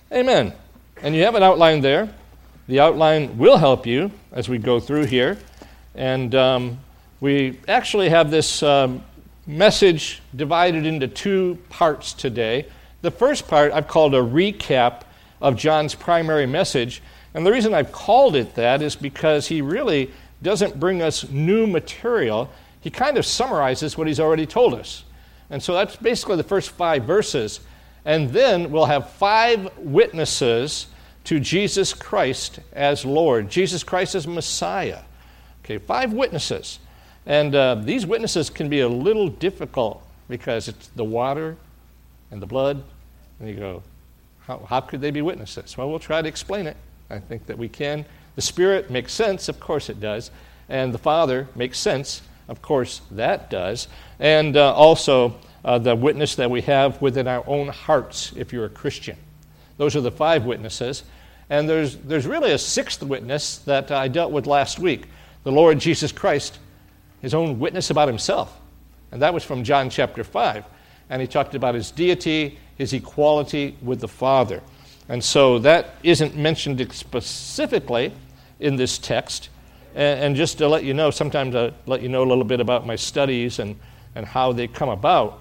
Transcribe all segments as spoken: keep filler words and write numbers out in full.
Amen. And you have an outline there. The outline will help you as we go through here. And um, we actually have this um, message divided into two parts today. The first part I've called a recap of John's primary message. And the reason I've called it that is because he really doesn't bring us new material. He kind of summarizes what he's already told us. And so that's basically the first five verses. And then we'll have five witnesses to Jesus Christ as Lord, Jesus Christ as Messiah. Okay, five witnesses. And uh, these witnesses can be a little difficult because it's the water and the blood. And you go, how, how could they be witnesses? Well, we'll try to explain it. I think that we can. The Spirit makes sense, of course it does. And the Father makes sense, of course that does. And uh, also uh, the witness that we have within our own hearts if you're a Christian. Those are the five witnesses. And there's there's really a sixth witness that I dealt with last week, the Lord Jesus Christ, his own witness about himself. And that was from John chapter five. And he talked about his deity, his equality with the Father. And so that isn't mentioned specifically in this text. And, and just to let you know, sometimes I let you know a little bit about my studies and, and how they come about.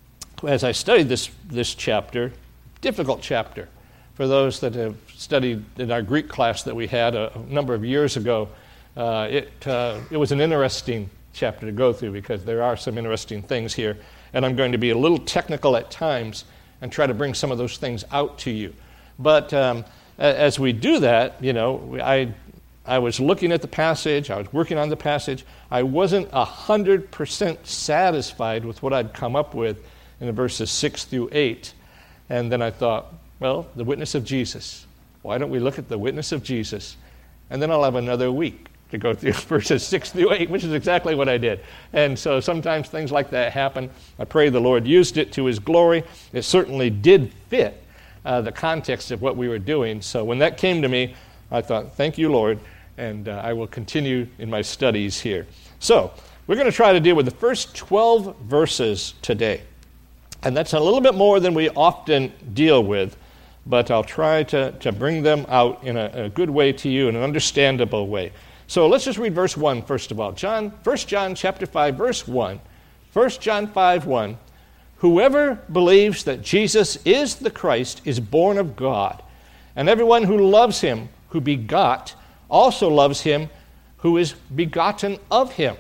As I studied this, this chapter, difficult chapter, for those that have studied in our Greek class that we had a, a number of years ago, uh, it uh, it was an interesting chapter to go through because there are some interesting things here. And I'm going to be a little technical at times and try to bring some of those things out to you. But um, as we do that, you know, I I was looking at the passage, I was working on the passage. I wasn't one hundred percent satisfied with what I'd come up with in the verses six through eight. And then I thought, well, the witness of Jesus. Why don't we look at the witness of Jesus? And then I'll have another week to go through verses six through eight, which is exactly what I did. And so sometimes things like that happen. I pray the Lord used it to his glory. It certainly did fit uh, the context of what we were doing. So when that came to me, I thought, thank you, Lord, and uh, I will continue in my studies here. So we're going to try to deal with the first twelve verses today. And that's a little bit more than we often deal with, but I'll try to, to bring them out in a, a good way to you, in an understandable way. So let's just read verse one first of all. John, First John chapter five, verse one. First John five, one. Whoever believes that Jesus is the Christ is born of God, and everyone who loves him, who begot, also loves him who is begotten of him.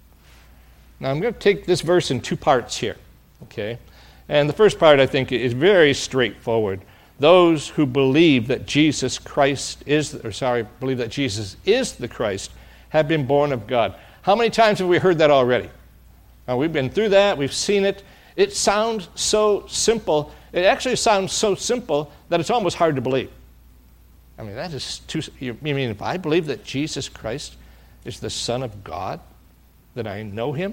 Now I'm going to take this verse in two parts here, okay? And the first part, I think, is very straightforward. Those who believe that Jesus Christ is, or sorry, believe that Jesus is the Christ, have been born of God. How many times have we heard that already? Now, we've been through that. We've seen it. It sounds so simple. It actually sounds so simple that it's almost hard to believe. I mean, that is too... You mean if I believe that Jesus Christ is the Son of God, that I know him?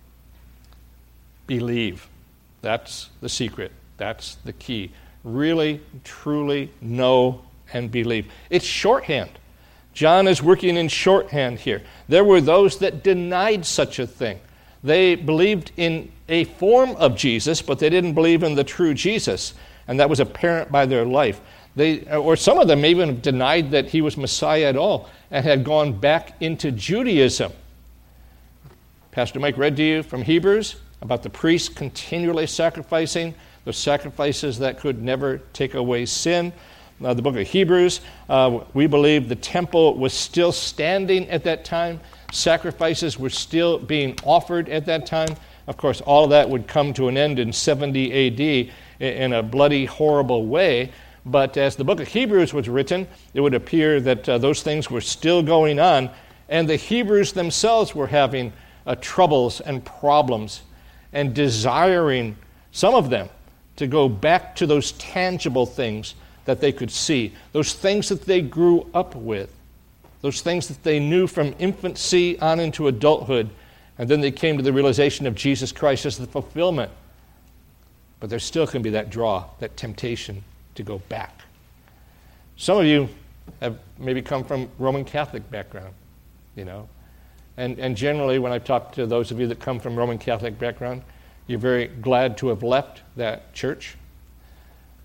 Believe. That's the secret. That's the key. Really, truly know and believe. It's shorthand. John is working in shorthand here. There were those that denied such a thing. They believed in a form of Jesus, but they didn't believe in the true Jesus, and that was apparent by their life. They, or some of them even denied that he was Messiah at all and had gone back into Judaism. Pastor Mike read to you from Hebrews about the priests continually sacrificing, the sacrifices that could never take away sin. Uh, the book of Hebrews, uh, we believe the temple was still standing at that time. Sacrifices were still being offered at that time. Of course, all of that would come to an end in seventy A D in a bloody, horrible way. But as the book of Hebrews was written, it would appear that uh, those things were still going on, and the Hebrews themselves were having uh, troubles and problems and desiring, some of them, to go back to those tangible things that they could see, those things that they grew up with, those things that they knew from infancy on into adulthood, and then they came to the realization of Jesus Christ as the fulfillment. But there still can be that draw, that temptation to go back. Some of you have maybe come from Roman Catholic background, you know, and, and generally when I talk to those of you that come from Roman Catholic background, you're very glad to have left that church.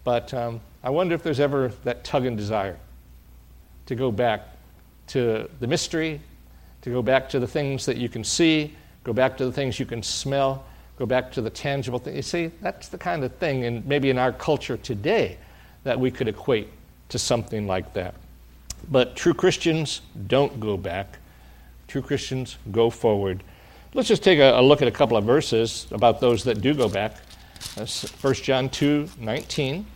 But um, I wonder if there's ever that tug and desire to go back to the mystery, to go back to the things that you can see, go back to the things you can smell, go back to the tangible thing. You see, that's the kind of thing, and maybe in our culture today, that we could equate to something like that. But true Christians don't go back. True Christians go forward. Let's just take a, a look at a couple of verses about those that do go back. That's First John two nineteen.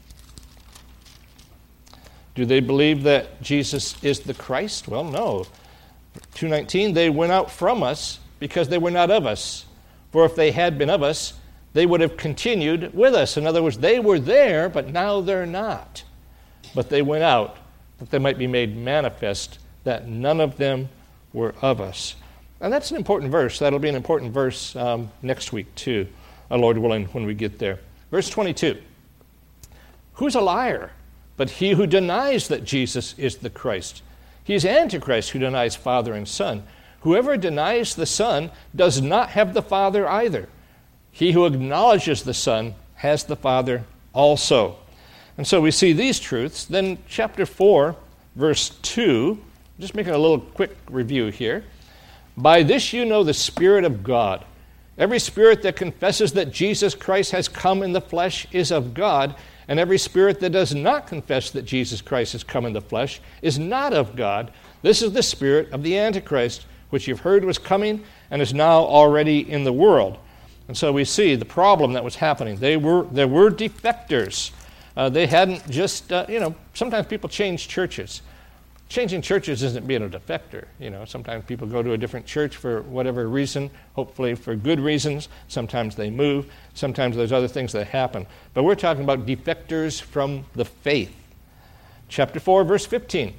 Do they believe that Jesus is the Christ? Well, no. two nineteen, they went out from us because they were not of us. For if they had been of us, they would have continued with us. In other words, they were there, but now they're not. But they went out that they might be made manifest that none of them were of us. And that's an important verse. That'll be an important verse um, next week, too, uh, Lord willing, when we get there. Verse twenty-two. Who's a liar but he who denies that Jesus is the Christ? He is Antichrist who denies Father and Son. Whoever denies the Son does not have the Father either. He who acknowledges the Son has the Father also. And so we see these truths. Then chapter four, verse two, just making a little quick review here. By this you know the Spirit of God. Every spirit that confesses that Jesus Christ has come in the flesh is of God, and every spirit that does not confess that Jesus Christ has come in the flesh is not of God. This is the spirit of the Antichrist, which you've heard was coming and is now already in the world. And so we see the problem that was happening. They were there were defectors. Uh, they hadn't just, uh, you know, sometimes people change churches. Changing churches isn't being a defector. You know, sometimes people go to a different church for whatever reason, hopefully for good reasons. Sometimes they move. Sometimes there's other things that happen. But we're talking about defectors from the faith. Chapter four, verse fifteen.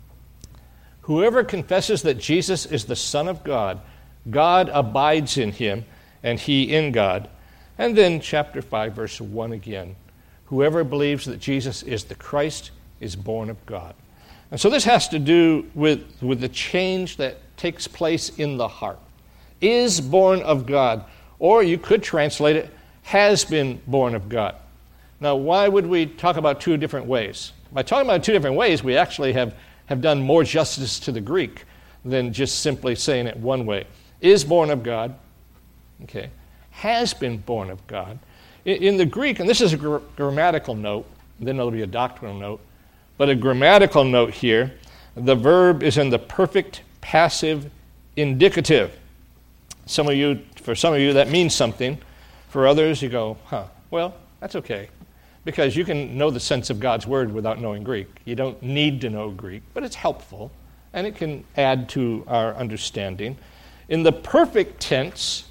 Whoever confesses that Jesus is the Son of God, God abides in him, and he in God. And then chapter five, verse one again. Whoever believes that Jesus is the Christ is born of God. And so this has to do with, with the change that takes place in the heart. Is born of God. Or you could translate it, has been born of God. Now, why would we talk about two different ways? By talking about two different ways, we actually have, have done more justice to the Greek than just simply saying it one way. Is born of God. Okay. Has been born of God. In, in the Greek, and this is a gr- grammatical note, then there'll be a doctrinal note, but a grammatical note here, the verb is in the perfect passive indicative. Some of you, for some of you, that means something. For others, you go, huh, well, that's okay. Because you can know the sense of God's word without knowing Greek. You don't need to know Greek, but it's helpful, and it can add to our understanding. In the perfect tense,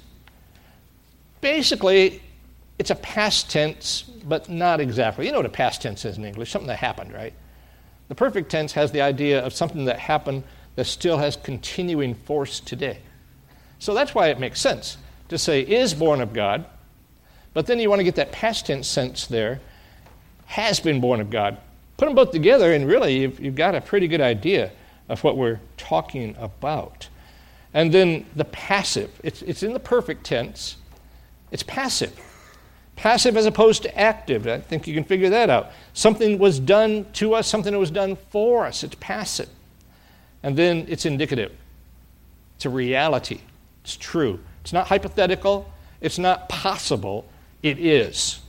basically, it's a past tense, but not exactly. You know what a past tense is in English, something that happened, right? The perfect tense has the idea of something that happened that still has continuing force today. So that's why it makes sense to say is born of God, but then you want to get that past tense sense there, has been born of God. Put them both together, and really you've, you've got a pretty good idea of what we're talking about. And then the passive, it's, it's in the perfect tense, it's passive. Passive as opposed to active. I think you can figure that out. Something was done to us, something that was done for us. It's passive. And then it's indicative. It's a reality. It's true. It's not hypothetical. It's not possible. It is.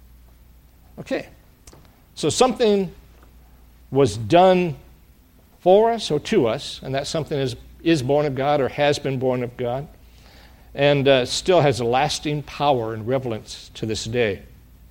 Okay. So something was done for us or to us, and that something is, is born of God or has been born of God, and uh, still has a lasting power and relevance to this day.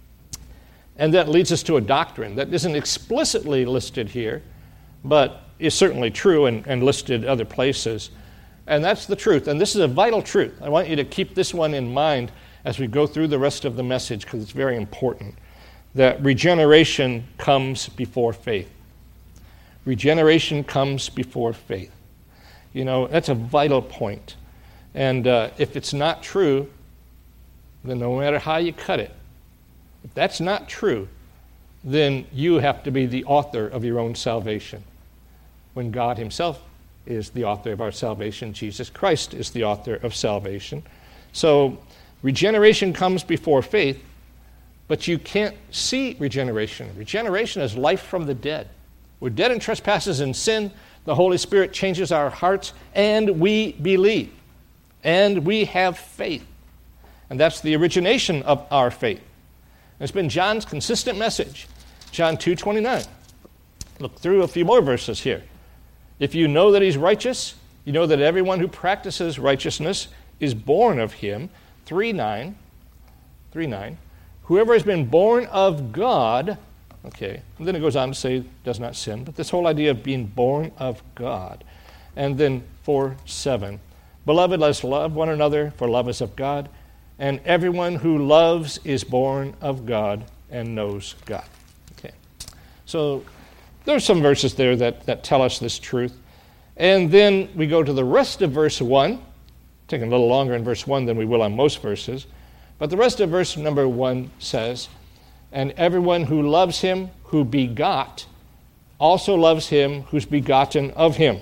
And that leads us to a doctrine that isn't explicitly listed here, but is certainly true and, and listed other places. And that's the truth. And this is a vital truth. I want you to keep this one in mind as we go through the rest of the message, because it's very important. That regeneration comes before faith. Regeneration comes before faith. You know, that's a vital point. And uh, if it's not true, then no matter how you cut it, if that's not true, then you have to be the author of your own salvation. When God himself is the author of our salvation, Jesus Christ is the author of salvation. So regeneration comes before faith, but you can't see regeneration. Regeneration is life from the dead. We're dead in trespasses and sin. The Holy Spirit changes our hearts, and we believe, and we have faith. And that's the origination of our faith. And it's been John's consistent message. John two twenty-nine. Look through a few more verses here. If you know that he's righteous, you know that everyone who practices righteousness is born of him. three nine. three nine. Whoever has been born of God, okay, and then it goes on to say does not sin, but this whole idea of being born of God. And then four seven. Beloved, let us love one another, for love is of God, and everyone who loves is born of God and knows God. Okay. So there's some verses there that, that tell us this truth. And then we go to the rest of verse one, taking a little longer in verse one than we will on most verses. But the rest of verse number one says, and everyone who loves him who begot also loves him who's begotten of him.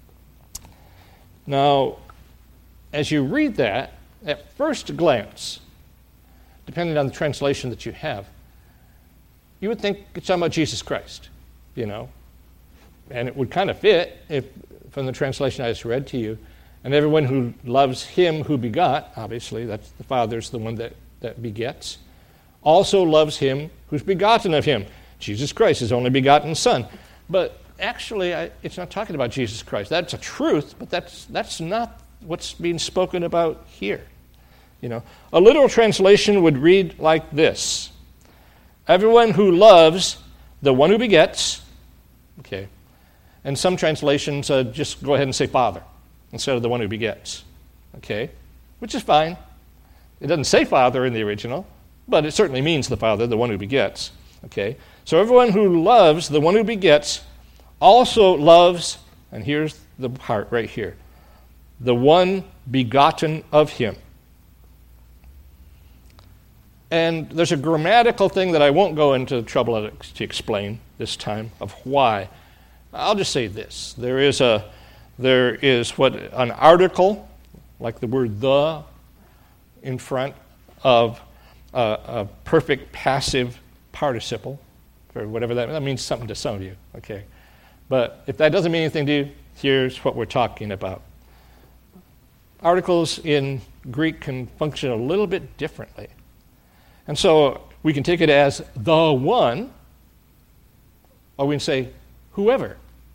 Now, as you read that, at first glance, depending on the translation that you have, you would think it's talking about Jesus Christ, you know. And it would kind of fit if, from the translation I just read to you. And everyone who loves him who begot, obviously, that's the Father's the one that, that begets, also loves him who's begotten of him. Jesus Christ, his only begotten Son. But actually, I, it's not talking about Jesus Christ. That's a truth, but that's that's not what's being spoken about here. You know, a literal translation would read like this: everyone who loves the one who begets, okay, and some translations uh, just go ahead and say Father instead of the one who begets, okay, which is fine. It doesn't say Father in the original, but it certainly means the Father, the one who begets, okay. So everyone who loves the one who begets also loves, and here's the part right here, the one begotten of him. And there's a grammatical thing that I won't go into trouble to explain this time of why. I'll just say this. There is a there is what an article, like the word the, in front of a, a perfect passive participle, or whatever that, that means something to some of you, okay? But if that doesn't mean anything to you, here's what we're talking about. Articles in Greek can function a little bit differently. And so we can take it as the one, or we can say whoever.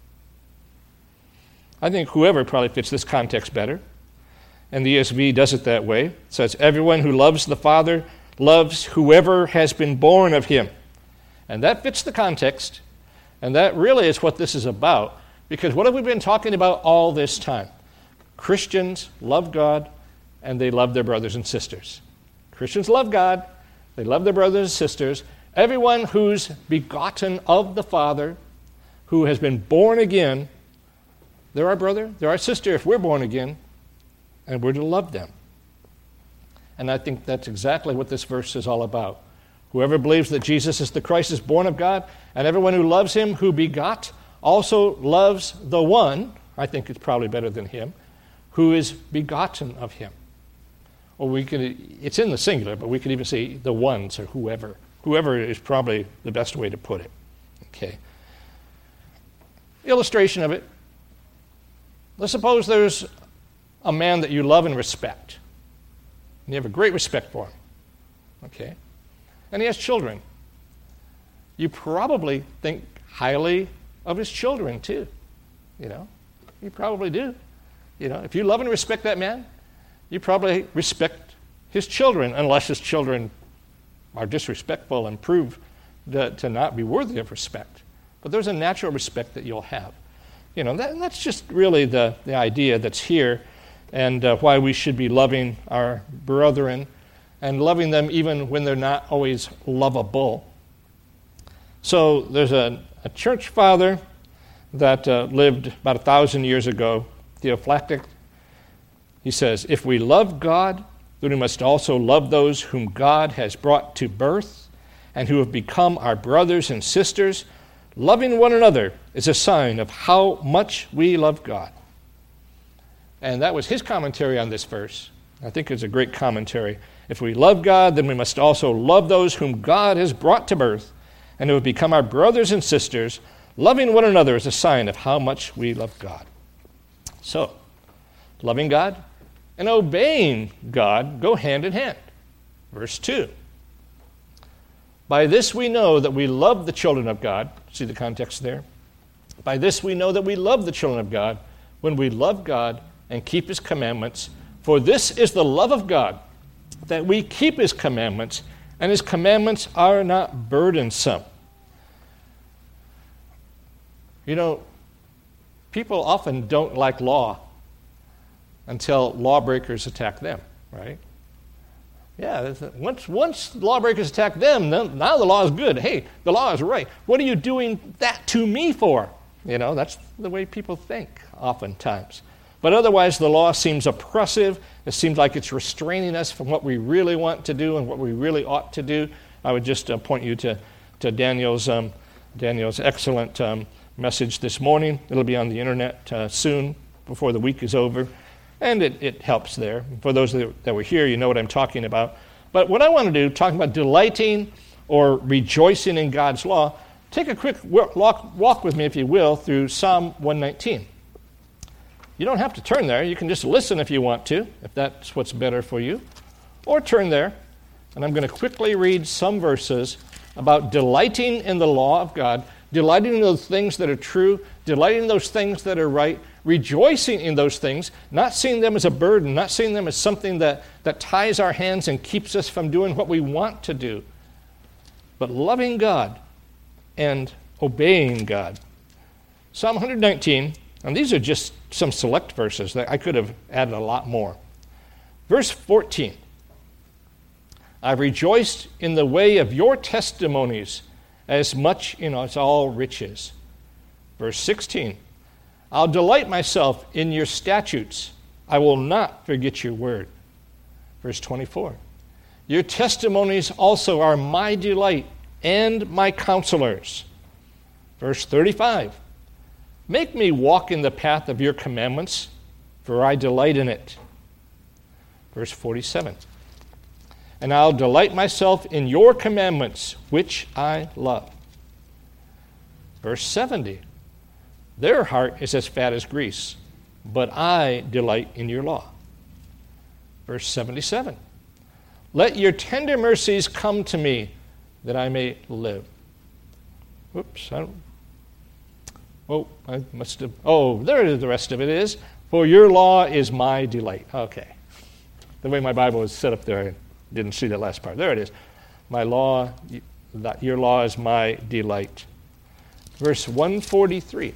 I think whoever probably fits this context better. And the E S V does it that way. It says, everyone who loves the Father loves whoever has been born of him. And that fits the context. And that really is what this is about. Because what have we been talking about all this time? Christians love God, and they love their brothers and sisters. Christians love God. They love their brothers and sisters. Everyone who's begotten of the Father, who has been born again, they're our brother, they're our sister if we're born again, and we're to love them. And I think that's exactly what this verse is all about. Whoever believes that Jesus is the Christ is born of God, and everyone who loves him who begot also loves the one, I think it's probably better than him, who is begotten of him. Or we could, it's in the singular, but we could even say the ones or whoever. Whoever is probably the best way to put it. Okay. Illustration of it. Let's suppose there's a man that you love and respect. And you have a great respect for him. Okay. And he has children. You probably think highly of his children too. You know. You probably do. You know, if you love and respect that man, you probably respect his children, unless his children are disrespectful and prove to, to not be worthy of respect. But there's a natural respect that you'll have. You know, that, that's just really the, the idea that's here, and uh, why we should be loving our brethren and loving them even when they're not always lovable. So there's a, a church father that uh, lived about a thousand years ago, Theophylact. He says, if we love God, then we must also love those whom God has brought to birth and who have become our brothers and sisters. Loving one another is a sign of how much we love God. And that was his commentary on this verse. I think it's a great commentary. If we love God, then we must also love those whom God has brought to birth and who have become our brothers and sisters. Loving one another is a sign of how much we love God. So, loving God and obeying God go hand in hand. Verse two. By this we know that we love the children of God. See the context there? By this we know that we love the children of God when we love God and keep his commandments. For this is the love of God, that we keep his commandments, and his commandments are not burdensome. You know, people often don't like law until lawbreakers attack them, right? Yeah, once once lawbreakers attack them, now the law is good. Hey, the law is right. What are you doing that to me for? You know, that's the way people think oftentimes. But otherwise, the law seems oppressive. It seems like it's restraining us from what we really want to do and what we really ought to do. I would just uh, point you to, to Daniel's, um, Daniel's excellent um, message this morning. It'll be on the internet uh, soon, before the week is over. And it, it helps there. For those that, that were here, you know what I'm talking about. But what I want to do, talking about delighting or rejoicing in God's law, take a quick walk, walk with me, if you will, through Psalm one nineteen. You don't have to turn there. You can just listen if you want to, if that's what's better for you. Or turn there, and I'm going to quickly read some verses about delighting in the law of God, delighting in those things that are true, delighting in those things that are right, rejoicing in those things, not seeing them as a burden, not seeing them as something that, that ties our hands and keeps us from doing what we want to do, but loving God and obeying God. Psalm one nineteen, and these are just some select verses. I could have added a lot more. Verse fourteen, I've rejoiced in the way of your testimonies as much, you know, as all riches. Verse sixteen, I'll delight myself in your statutes. I will not forget your word. Verse twenty-four, your testimonies also are my delight and my counselors. Verse thirty-five, make me walk in the path of your commandments, for I delight in it. Verse forty-seven, and I'll delight myself in your commandments, which I love. Verse seventy, their heart is as fat as grease, but I delight in your law. Verse seventy-seven, let your tender mercies come to me, that I may live. Whoops, I don't, oh, I must have, oh, there it is, the rest of it is, for your law is my delight. Okay. The way my Bible is set up there, I didn't see that last part. There it is. My law, that your law is my delight. Verse one forty-three.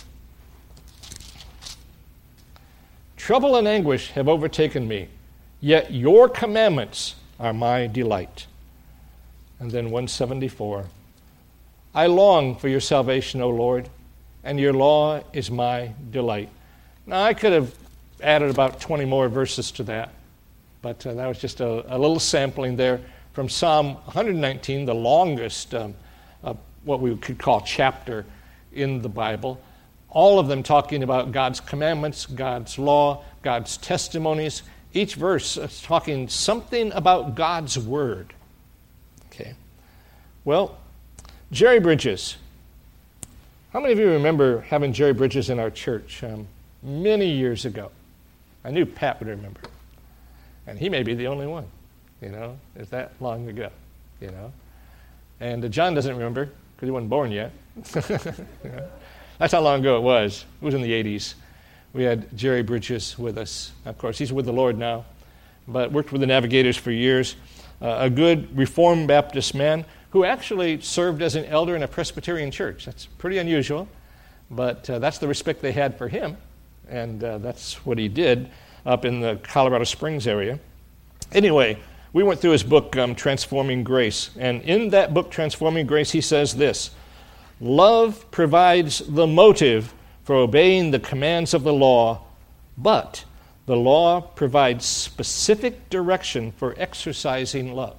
Trouble and anguish have overtaken me, yet your commandments are my delight. And then one seventy-four. I long for your salvation, O Lord, and your law is my delight. Now, I could have added about twenty more verses to that, but uh, that was just a, a little sampling there from Psalm one nineteen, the longest, um, uh, what we could call chapter in the Bible. All of them talking about God's commandments, God's law, God's testimonies. Each verse is talking something about God's word. Okay. Well, Jerry Bridges. How many of you remember having Jerry Bridges in our church um, many years ago? I knew Pat would remember. And he may be the only one, you know. It's that long ago, you know. And uh, John doesn't remember because he wasn't born yet. You know? That's how long ago it was. It was in the eighties. We had Jerry Bridges with us. Of course, he's with the Lord now, but worked with the Navigators for years. Uh, a good Reformed Baptist man who actually served as an elder in a Presbyterian church. That's pretty unusual, but uh, that's the respect they had for him, and uh, that's what he did up in the Colorado Springs area. Anyway, we went through his book, um, Transforming Grace, and in that book, Transforming Grace, he says this: love provides the motive for obeying the commands of the law, but the law provides specific direction for exercising love.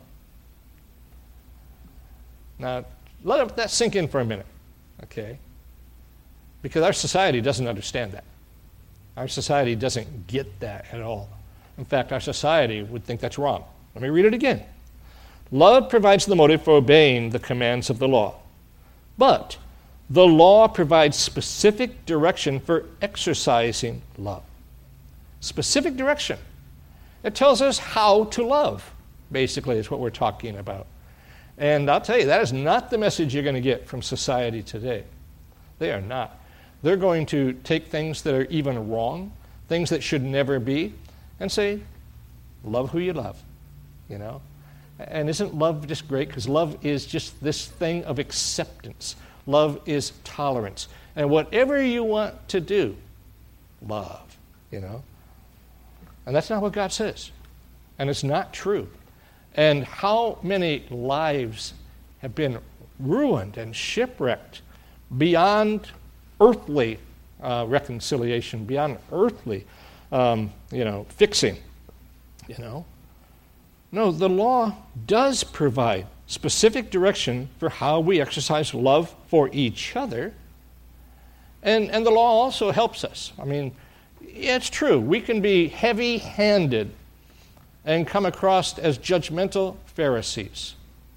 Now, let that sink in for a minute, okay? Because our society doesn't understand that. Our society doesn't get that at all. In fact, our society would think that's wrong. Let me read it again. Love provides the motive for obeying the commands of the law. But the law provides specific direction for exercising love. Specific direction. It tells us how to love, basically, is what we're talking about. And I'll tell you, that is not the message you're going to get from society today. They are not. They're going to take things that are even wrong, things that should never be, and say, love who you love, you know? And isn't love just great? Because love is just this thing of acceptance. Love is tolerance. And whatever you want to do, love, you know? And that's not what God says. And it's not true. And how many lives have been ruined and shipwrecked beyond earthly uh, reconciliation, beyond earthly, um, you know, fixing, you know? No, the law does provide specific direction for how we exercise love for each other. And, and the law also helps us. I mean, yeah, it's true. We can be heavy-handed and come across as judgmental Pharisees.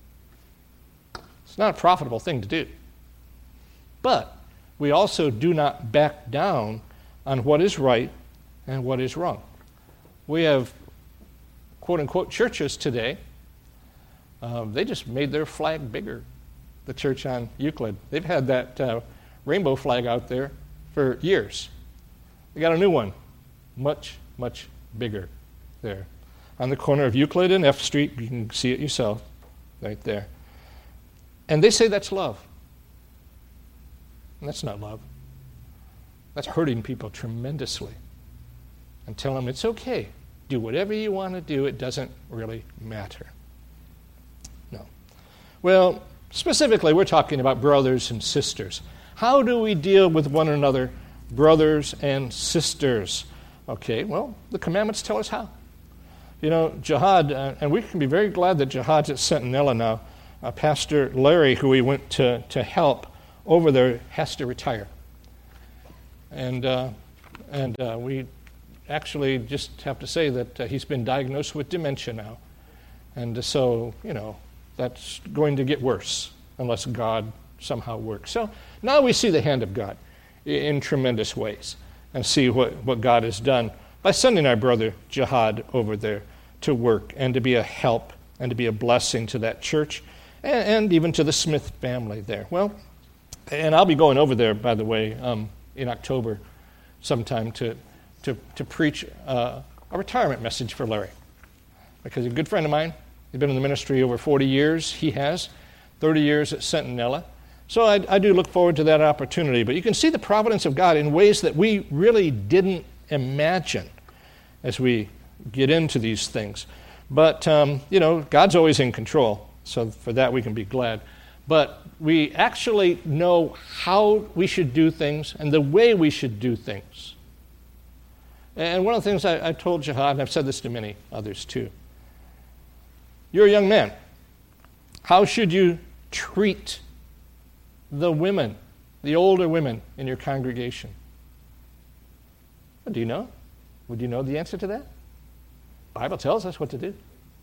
It's not a profitable thing to do. But we also do not back down on what is right and what is wrong. We have quote-unquote churches today. Uh, they just made their flag bigger, the church on Euclid. They've had that uh, rainbow flag out there for years. They got a new one, much, much bigger there. On the corner of Euclid and F Street, you can see it yourself, right there. And they say that's love. And that's not love. That's hurting people tremendously. And tell them it's okay. Do whatever you want to do. It doesn't really matter. No. Well, specifically, we're talking about brothers and sisters. How do we deal with one another, brothers and sisters? Okay, well, the commandments tell us how. You know, Jihad, uh, and we can be very glad that Jihad's at Centinela now. Uh, Pastor Larry, who we went to, to help over there, has to retire. And uh, and uh, we actually just have to say that uh, he's been diagnosed with dementia now. And so, you know, that's going to get worse unless God somehow works. So now we see the hand of God in tremendous ways and see what, what God has done by sending our brother Jihad over there to work and to be a help and to be a blessing to that church and, and even to the Smith family there. Well, and I'll be going over there, by the way, um, in October sometime to to, to preach uh, a retirement message for Larry. Because he's a good friend of mine. He's been in the ministry over forty years. He has. thirty years at Centinela. So I, I do look forward to that opportunity. But you can see the providence of God in ways that we really didn't imagine as we get into these things. But, um, you know, God's always in control. So for that we can be glad. But we actually know how we should do things and the way we should do things. And one of the things I, I told Jihad, and I've said this to many others too, you're a young man. How should you treat the women, the older women in your congregation? Well, do you know? Would you know the answer to that? The Bible tells us what to do.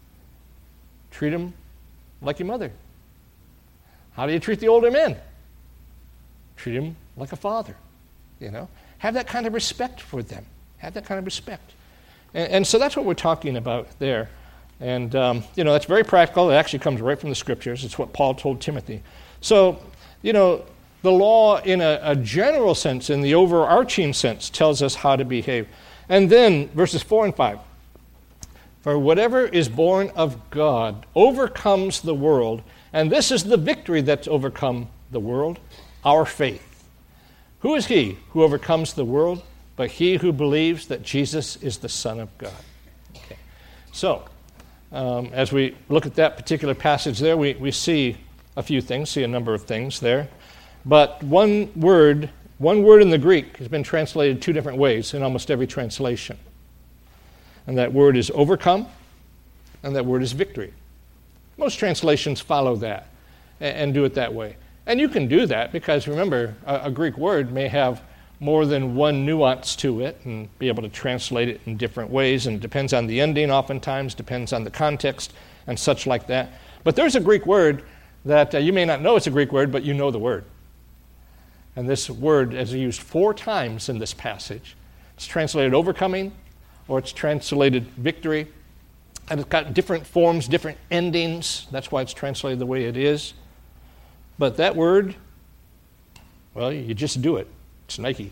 Treat them like your mother. How do you treat the older men? Treat them like a father, you know. Have that kind of respect for them. Have that kind of respect. And, and so that's what we're talking about there. And, um, you know, that's very practical. It actually comes right from the Scriptures. It's what Paul told Timothy. So, you know, the law in a, a general sense, in the overarching sense, tells us how to behave. And then, verses four and five. For whatever is born of God overcomes the world, and this is the victory that's overcome the world, our faith. Who is he who overcomes the world but he who believes that Jesus is the Son of God? Okay. So, um, as we look at that particular passage there, we, we see a few things, see a number of things there. But one word, one word in the Greek has been translated two different ways in almost every translation. And that word is overcome, and that word is victory. Most translations follow that and, and do it that way. And you can do that because, remember, a, a Greek word may have more than one nuance to it and be able to translate it in different ways, and it depends on the ending oftentimes, depends on the context and such like that. But there's a Greek word that uh, you may not know it's a Greek word, but you know the word. And this word is used four times in this passage. It's translated overcoming, or it's translated victory. And it's got different forms, different endings. That's why it's translated the way it is. But that word, well, you just do it. It's Nike.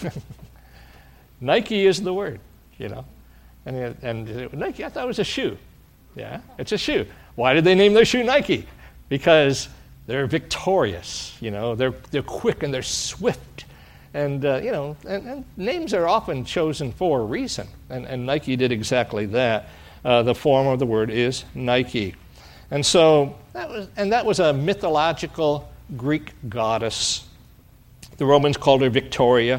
Nike is the word, you know. And, and Nike, I thought it was a shoe. Yeah, it's a shoe. Why did they name their shoe Nike? Because they're victorious, you know. They're they're quick and they're swift. And, uh, you know, and, and names are often chosen for a reason. And, and Nike did exactly that. Uh, the form of the word is Nike. And so, that was, and that was a mythological Greek goddess. The Romans called her Victoria.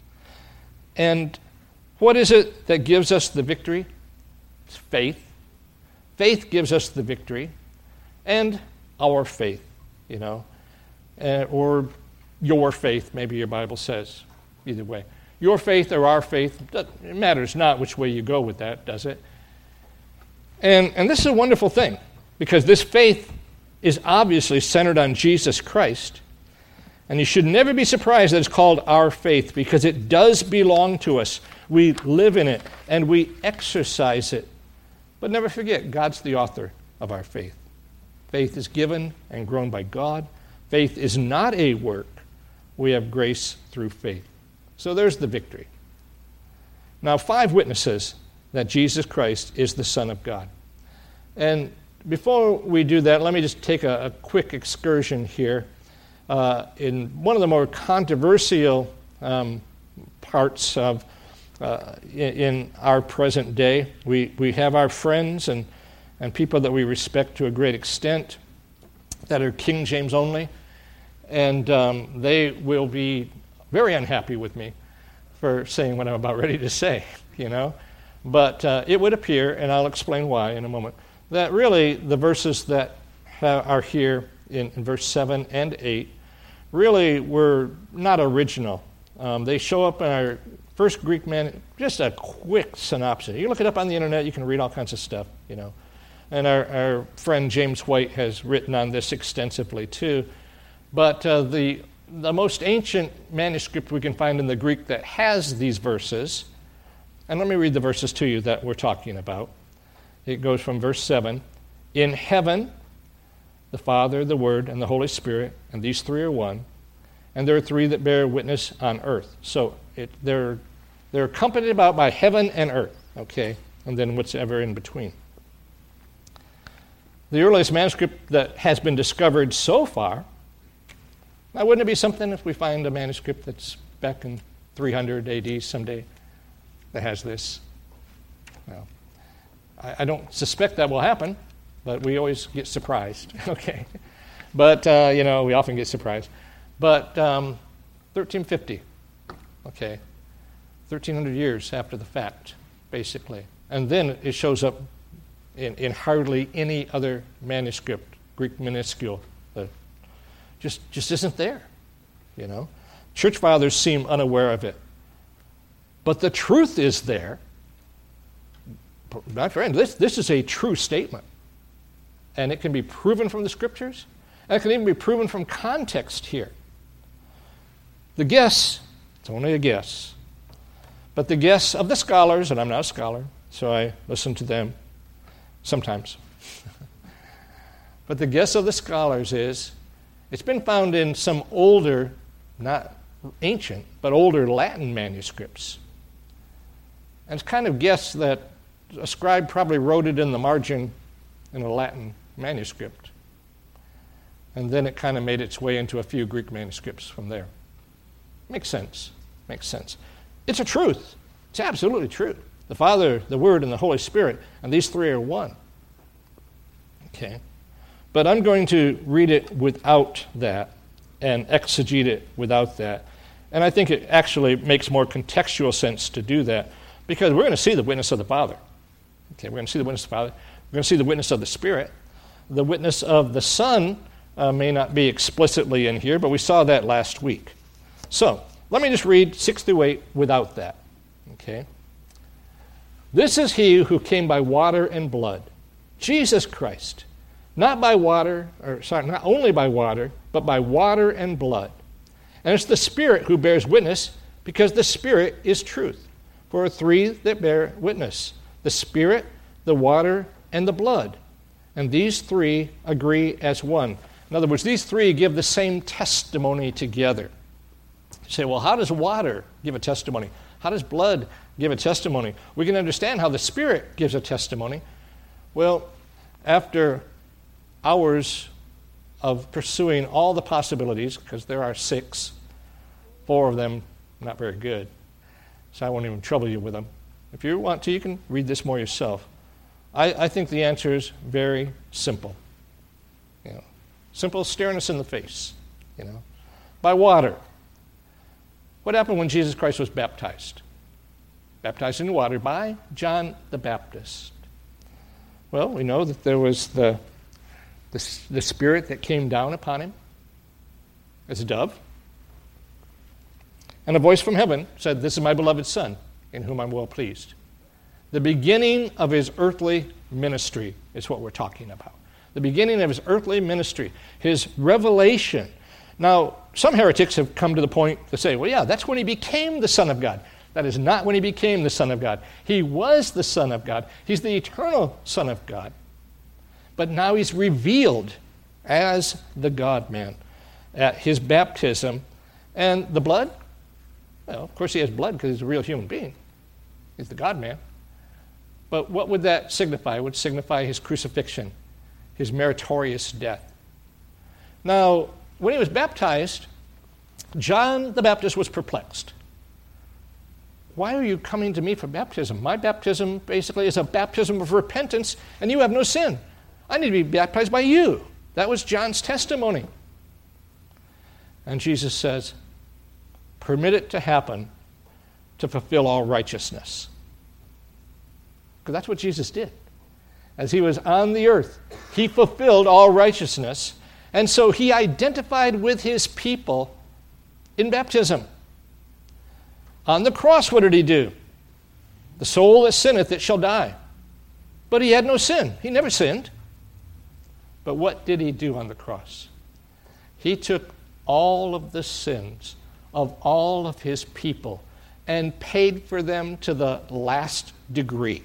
And what is it that gives us the victory? It's faith. Faith gives us the victory. And our faith, you know. Uh, or your faith, maybe your Bible says. Either way. Your faith or our faith, it matters not which way you go with that, does it? And, and this is a wonderful thing, because this faith is obviously centered on Jesus Christ. And you should never be surprised that it's called our faith, because it does belong to us. We live in it, and we exercise it. But never forget, God's the author of our faith. Faith is given and grown by God. Faith is not a work. We have grace through faith. So there's the victory. Now, five witnesses that Jesus Christ is the Son of God. And before we do that, let me just take a, a quick excursion here. Uh, in one of the more controversial um, parts of uh, in, in our present day, we, we have our friends and, and people that we respect to a great extent that are King James only, and um, they will be very unhappy with me for saying what I'm about ready to say, you know. But uh, it would appear, and I'll explain why in a moment, that really the verses that ha- are here in, in verse seven and eight really were not original. Um, they show up in our first Greek man, just a quick synopsis. You look it up on the internet, you can read all kinds of stuff, you know. And our, our friend James White has written on this extensively too. But uh, the the most ancient manuscript we can find in the Greek that has these verses, and let me read the verses to you that we're talking about. It goes from verse seven. In heaven, the Father, the Word, and the Holy Spirit, and these three are one, and there are three that bear witness on earth. So it, they're, they're accompanied about by heaven and earth, okay, and then what's ever in between. The earliest manuscript that has been discovered so far, now wouldn't it be something if we find a manuscript that's back in three hundred A D someday that has this? Well, I, I don't suspect that will happen, but we always get surprised, okay? But, uh, you know, we often get surprised. But um, thirteen fifty, okay, thirteen hundred years after the fact, basically. And then it shows up in, in hardly any other manuscript, Greek minuscule, that just, just isn't there, you know. Church fathers seem unaware of it. But the truth is there. My friend, this, this is a true statement. And it can be proven from the Scriptures, and it can even be proven from context here. The guess, it's only a guess, but the guess of the scholars, and I'm not a scholar, so I listen to them sometimes. But the guess of the scholars is, it's been found in some older, not ancient, but older Latin manuscripts. And it's kind of guessed that a scribe probably wrote it in the margin in a Latin manuscript. And then it kind of made its way into a few Greek manuscripts from there. Makes sense. Makes sense. It's a truth. It's absolutely true. The Father, the Word, and the Holy Spirit, and these three are one. Okay. But I'm going to read it without that and exegete it without that. And I think it actually makes more contextual sense to do that, because we're going to see the witness of the Father. Okay, we're going to see the witness of the Father. We're going to see the witness of the Spirit. The witness of the Son uh, may not be explicitly in here, but we saw that last week. So, Let me just read six through eight without that. Okay? This is he who came by water and blood, Jesus Christ, not by water, or sorry, not only by water, but by water and blood. And it's the Spirit who bears witness, because the Spirit is truth. For three that bear witness, the Spirit, the water, and the blood. And these three agree as one. In other words, these three give the same testimony together. You say, well, how does water give a testimony? How does blood give a testimony? We can understand how the Spirit gives a testimony. Well, after hours of pursuing all the possibilities, because there are six, four of them not very good, so I won't even trouble you with them. If you want to, you can read this more yourself. I, I think the answer is very simple. You know, simple, staring us in the face. You know, by water. What happened when Jesus Christ was baptized? Baptized in water by John the Baptist. Well, we know that there was the, the, the Spirit that came down upon him as a dove. And a voice from heaven said, "This is my beloved Son, in whom I'm well pleased." The beginning of his earthly ministry is what we're talking about. The beginning of his earthly ministry, his revelation. Now, some heretics have come to the point to say, well, yeah, that's when he became the Son of God. That is not when he became the Son of God. He was the Son of God. He's the eternal Son of God. But now he's revealed as the God-man at his baptism. And the blood? Well, of course he has blood because he's a real human being. He's the God-man. But what would that signify? It would signify his crucifixion, his meritorious death. Now, when he was baptized, John the Baptist was perplexed. Why are you coming to me for baptism? My baptism basically is a baptism of repentance, and you have no sin. I need to be baptized by you. That was John's testimony. And Jesus says, permit it to happen to fulfill all righteousness. Because that's what Jesus did. As he was on the earth, he fulfilled all righteousness. And so he identified with his people in baptism. On the cross, what did he do? The soul that sinneth, it shall die. But he had no sin. He never sinned. But what did he do on the cross? He took all of the sins of all of his people and paid for them to the last degree.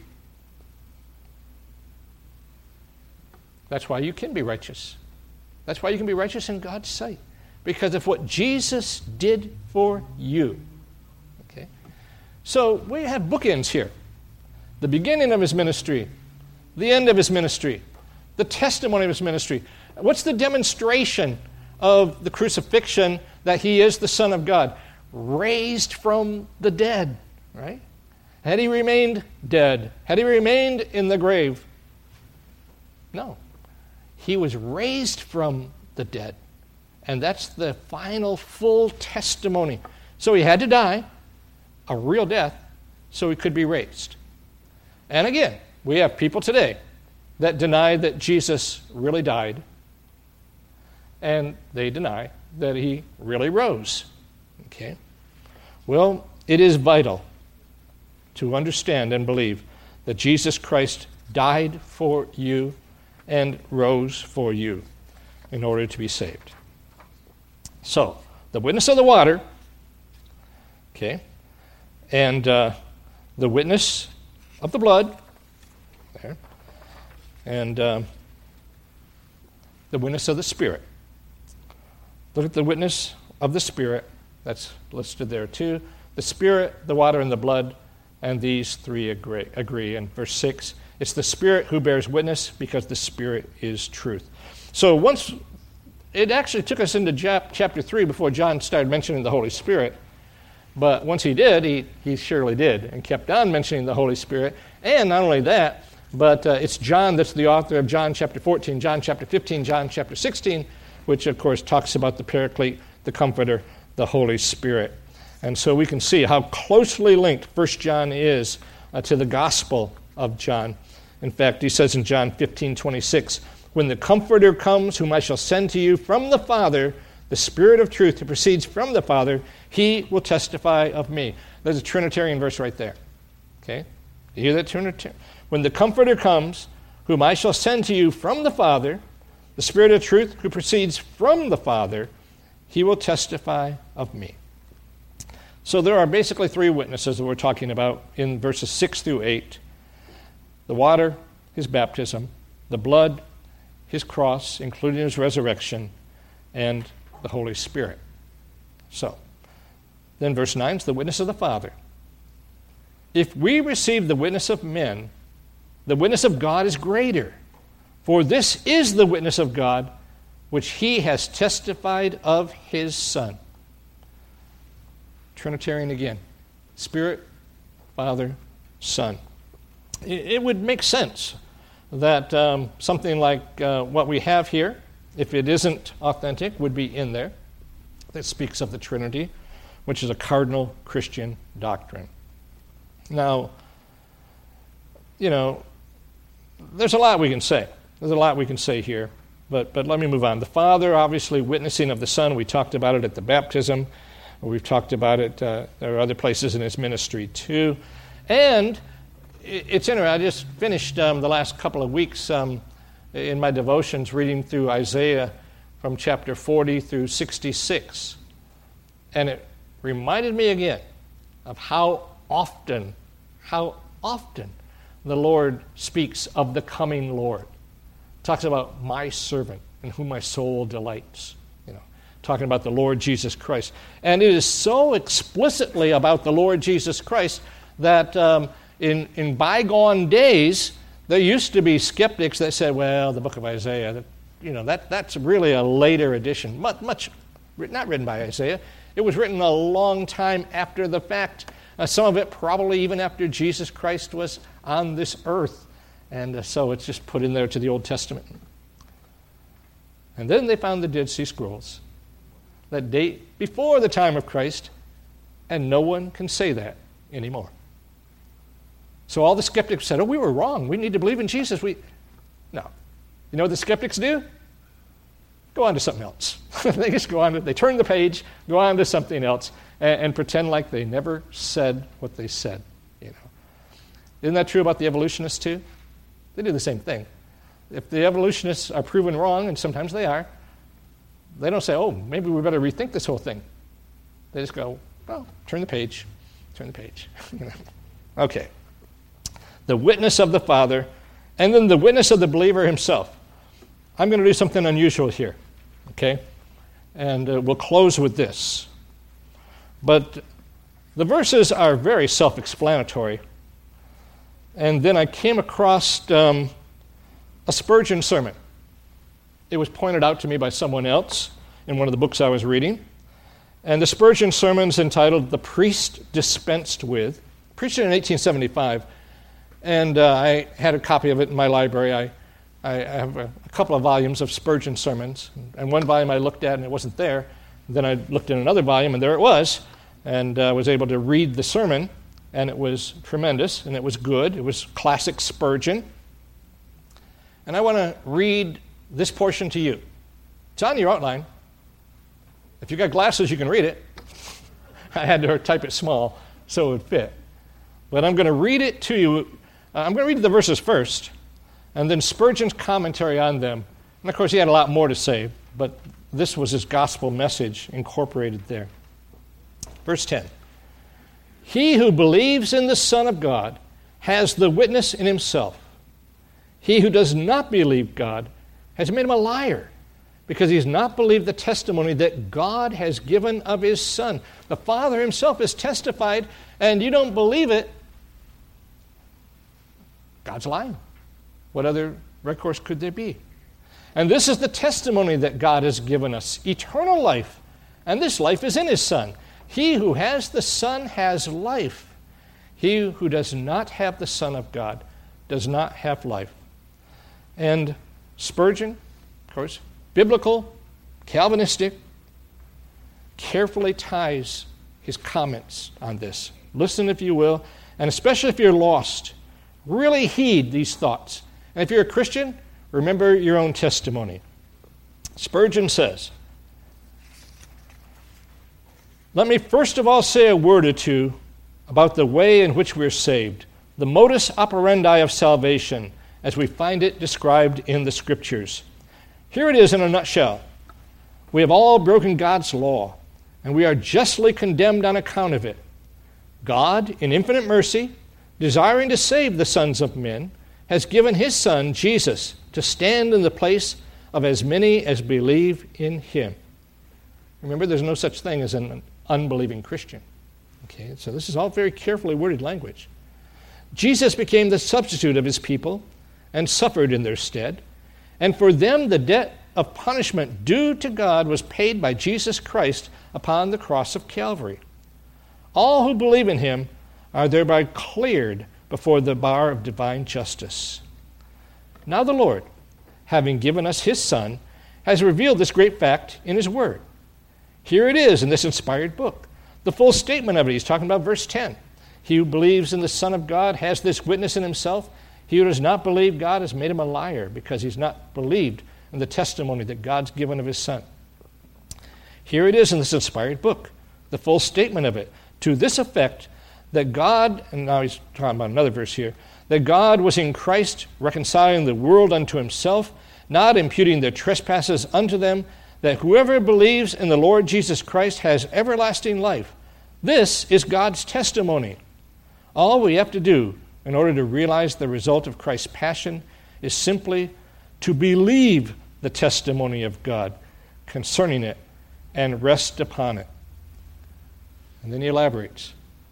That's why you can be righteous. That's why you can be righteous in God's sight. Because of what Jesus did for you. Okay? So we have bookends here. The beginning of his ministry, the end of his ministry, the testimony of his ministry. What's the demonstration of the crucifixion that he is the Son of God? Raised from the dead, right? Had he remained dead? Had he remained in the grave? No. He was raised from the dead. And that's the final full testimony. So he had to die, a real death, so he could be raised. And again, we have people today that deny that Jesus really died, and they deny that he really rose. Okay? Well, it is vital to understand and believe that Jesus Christ died for you and rose for you in order to be saved. So, the witness of the water, okay, and uh, the witness of the blood, there, and uh, the witness of the Spirit. Look at the witness of the Spirit. That's listed there too. The Spirit, the water, and the blood, and these three agree. agree. In verse six, it's the Spirit who bears witness because the Spirit is truth. So once, it actually took us into chapter three before John started mentioning the Holy Spirit. But once he did, he, he surely did, and kept on mentioning the Holy Spirit. And not only that, but uh, it's John that's the author of John chapter fourteen, John chapter fifteen, John chapter sixteen, which of course talks about the Paraclete, the Comforter, the Holy Spirit. And so we can see how closely linked First John is uh, to the Gospel of John. In fact, he says in John fifteen twenty-six, when the Comforter comes, whom I shall send to you from the Father, the Spirit of truth who proceeds from the Father, he will testify of me. There's a Trinitarian verse right there. Okay? You hear that, Trinitarian? When the Comforter comes, whom I shall send to you from the Father, the Spirit of truth who proceeds from the Father, he will testify of me. So there are basically three witnesses that we're talking about in verses six through eight. The water, his baptism, the blood, his cross, including his resurrection, and the Holy Spirit. So, then verse nine is the witness of the Father. If we receive the witness of men, the witness of God is greater. For this is the witness of God, which he has testified of his Son. Trinitarian again. Spirit, Father, Son. It would make sense that um, something like uh, what we have here, if it isn't authentic, would be in there. That speaks of the Trinity, which is a cardinal Christian doctrine. Now, you know, there's a lot we can say. There's a lot we can say here, but but let me move on. The Father, obviously, witnessing of the Son. We talked about it at the baptism. We've talked about it. Uh, there are other places in his ministry, too. And it's interesting. I just finished um, the last couple of weeks um, in my devotions reading through Isaiah from chapter forty through sixty-six. And it reminded me again of how often, how often the Lord speaks of the coming Lord. Talks about my servant in whom my soul delights. You know, talking about the Lord Jesus Christ. And it is so explicitly about the Lord Jesus Christ that um, in, in bygone days, there used to be skeptics that said, well, the book of Isaiah, that, you know, that, that's really a later edition. Much, much, not written by Isaiah. It was written a long time after the fact. Uh, some of it probably even after Jesus Christ was on this earth. And uh, so it's just put in there to the Old Testament. And then they found the Dead Sea Scrolls that date before the time of Christ, and no one can say that anymore. So all the skeptics said, oh, we were wrong. We need to believe in Jesus. We No. You know what the skeptics do? Go on to something else. They just go on to, they turn the page, go on to something else, and, and pretend like they never said what they said. You know, isn't that true about the evolutionists too? They do the same thing. If the evolutionists are proven wrong, and sometimes they are, they don't say, oh, maybe we better rethink this whole thing. They just go, well, turn the page, turn the page. You know? Okay. The witness of the Father, and then the witness of the believer himself. I'm going to do something unusual here, okay? And uh, we'll close with this. But the verses are very self-explanatory. And then I came across um, a Spurgeon sermon. It was pointed out to me by someone else in one of the books I was reading. And the Spurgeon sermon is entitled The Priest Dispensed With, preached in eighteen seventy-five. And uh, I had a copy of it in my library. I, I have a, a couple of volumes of Spurgeon sermons. And one volume I looked at and it wasn't there. Then I looked in another volume and there it was. And I uh, was able to read the sermon. And it was tremendous, and it was good. It was classic Spurgeon. And I want to read this portion to you. It's on your outline. If you've got glasses, you can read it. I had to type it small so it would fit. But I'm going to read it to you. Uh, I'm going to read the verses first, and then Spurgeon's commentary on them. And, of course, he had a lot more to say, but this was his gospel message incorporated there. Verse ten. He who believes in the Son of God has the witness in himself. He who does not believe God has made him a liar, because he has not believed the testimony that God has given of his Son. The Father himself has testified, and you don't believe it, God's lying. What other recourse could there be? And this is the testimony that God has given us, eternal life, and this life is in his Son. He who has the Son has life. He who does not have the Son of God does not have life. And Spurgeon, of course, biblical, Calvinistic, carefully ties his comments on this. Listen if you will, and especially if you're lost, really heed these thoughts. And if you're a Christian, remember your own testimony. Spurgeon says, Let me first of all say a word or two about the way in which we're saved, the modus operandi of salvation, as we find it described in the Scriptures. Here it is in a nutshell. We have all broken God's law, and we are justly condemned on account of it. God, in infinite mercy, desiring to save the sons of men, has given his Son, Jesus, to stand in the place of as many as believe in him. Remember, there's no such thing as an unbelieving Christian. Okay, so this is all very carefully worded language. Jesus became the substitute of his people and suffered in their stead, and for them the debt of punishment due to God was paid by Jesus Christ upon the cross of Calvary. All who believe in him are thereby cleared before the bar of divine justice. Now the Lord, having given us his Son, has revealed this great fact in his word. Here it is in this inspired book. The full statement of it, he's talking about verse ten. He who believes in the Son of God has this witness in himself. He who does not believe God has made him a liar, because he's not believed in the testimony that God's given of his Son. Here it is in this inspired book, the full statement of it, to this effect, that God, and now he's talking about another verse here, that God was in Christ reconciling the world unto himself, not imputing their trespasses unto them, that whoever believes in the Lord Jesus Christ has everlasting life. This is God's testimony. All we have to do in order to realize the result of Christ's passion is simply to believe the testimony of God concerning it and rest upon it. And then he elaborates.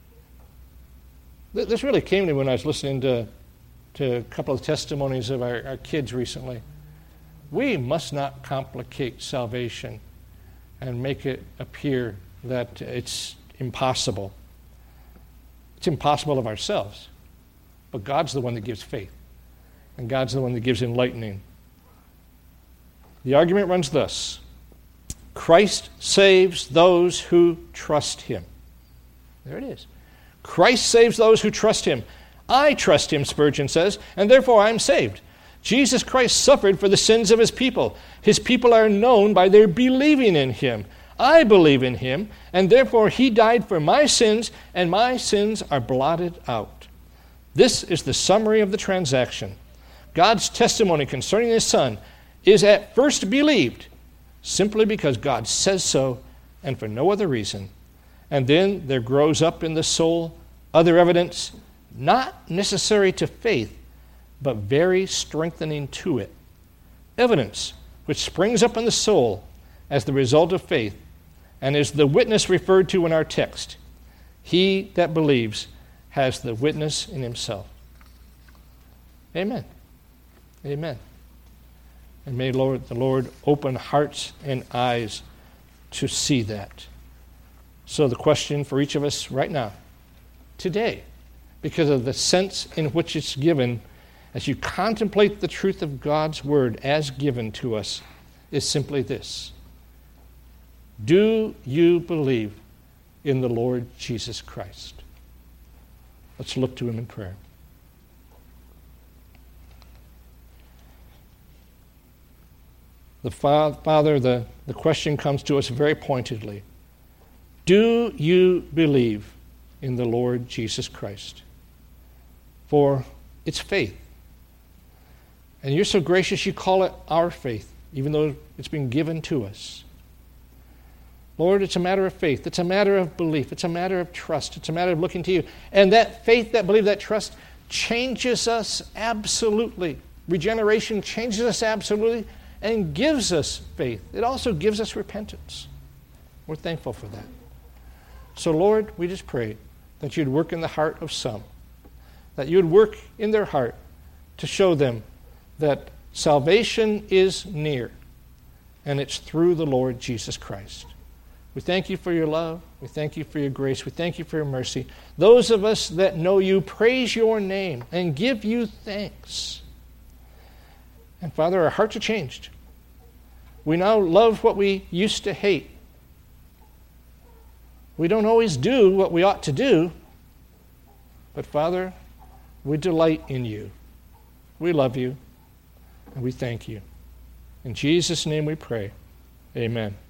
This really came to me when I was listening to, to a couple of testimonies of our, our kids recently. We must not complicate salvation and make it appear that it's impossible. It's impossible of ourselves. But God's the one that gives faith. And God's the one that gives enlightening. The argument runs thus. Christ saves those who trust him. There it is. Christ saves those who trust him. I trust him, Spurgeon says, and therefore I am saved. Jesus Christ suffered for the sins of his people. His people are known by their believing in him. I believe in him, and therefore he died for my sins, and my sins are blotted out. This is the summary of the transaction. God's testimony concerning his Son is at first believed simply because God says so and for no other reason. And then there grows up in the soul other evidence, not necessary to faith, but very strengthening to it. Evidence which springs up in the soul as the result of faith and is the witness referred to in our text. He that believes has the witness in himself. Amen. Amen. And may Lord, the Lord open hearts and eyes to see that. So the question for each of us right now, today, because of the sense in which it's given, as you contemplate the truth of God's word as given to us, is simply this. Do you believe in the Lord Jesus Christ? Let's look to him in prayer. The fa- Father, the, the question comes to us very pointedly. Do you believe in the Lord Jesus Christ? For it's faith. And you're so gracious you call it our faith, even though it's been given to us. Lord, it's a matter of faith. It's a matter of belief. It's a matter of trust. It's a matter of looking to you. And that faith, that belief, that trust changes us absolutely. Regeneration changes us absolutely and gives us faith. It also gives us repentance. We're thankful for that. So, Lord, we just pray that you'd work in the heart of some, that you'd work in their heart to show them that salvation is near, and it's through the Lord Jesus Christ. We thank you for your love. We thank you for your grace. We thank you for your mercy. Those of us that know you praise your name and give you thanks. And Father, our hearts are changed. We now love what we used to hate. We don't always do what we ought to do, but Father, we delight in you. We love you, and we thank you. In Jesus' name we pray. Amen.